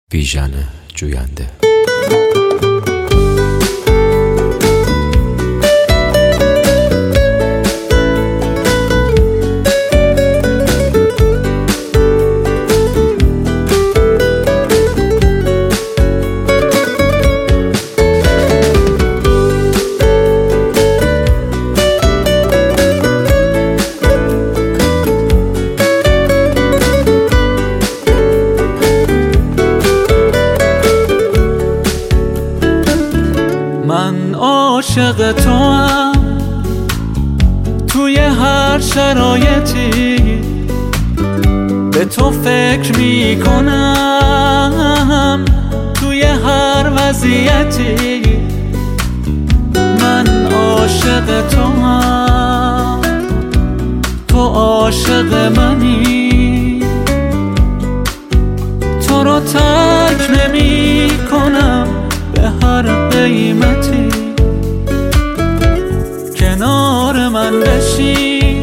بیژن جوینده. من عاشق توام توی هر شرایطی، به تو فکر میکنم توی هر وضعیتی. من عاشق توام، تو عاشق منی، تو رو ترک نمی کنم به هر قیمتی. کنار من بشی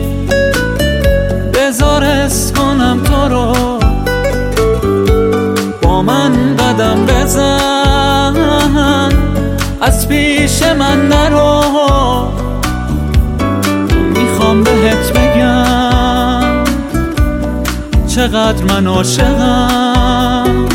بذار حس کنم تو رو، با من قدم بزن از پیش من نرو. میخوام بهت بگم چقدر من عاشقم،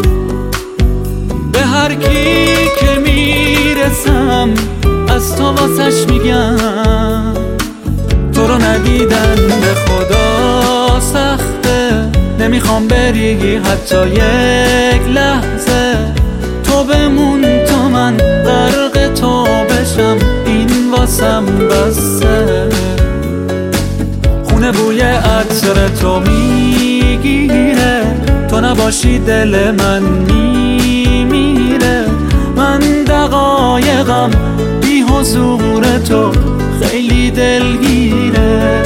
به هر کی که میرسم از تو واسش میگم. تو رو ندیدن به خدا سخته، نمیخوام بری حتی یک لحظه. تو بمون تا من غرق تو بشم، این واسم بسه. خونه بوی عطر تو میگیره، تو نباشی دل من میمیره. من دقایقم بی حضور تو خیلی دلگیره.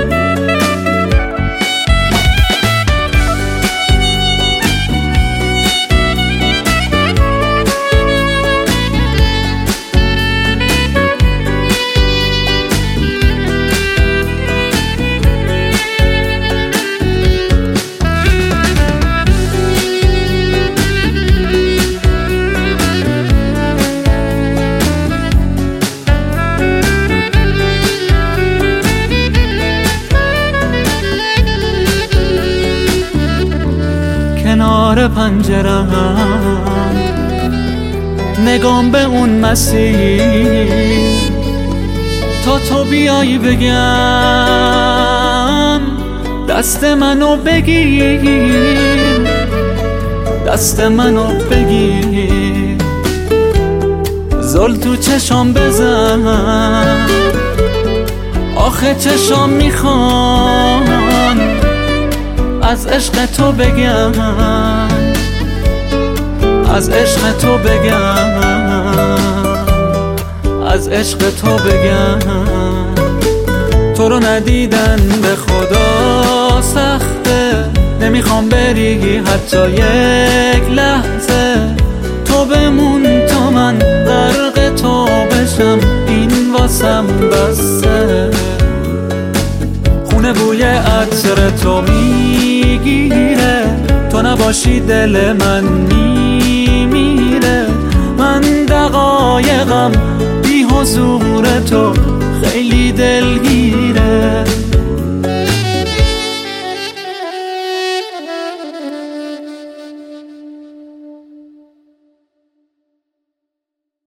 کنار پنجرم نگام به اون مسیر، تا تو بیایی بگم دست منو بگیر، دست منو بگیر. زل تو چشام بزن، آخه چشام میخوان از عشق تو بگم، از عشق تو بگم، از عشق تو بگم. تو رو ندیدن به خدا سخته، نمیخوام بری حتی یک لحظه. تو بمون تا من غرق تو بشم، این واسم بسه. خونه بوی عطر تو میگیره، تو نباشی دل من میمیره. من دقایقم بی حضور تو خیلی دلگیره.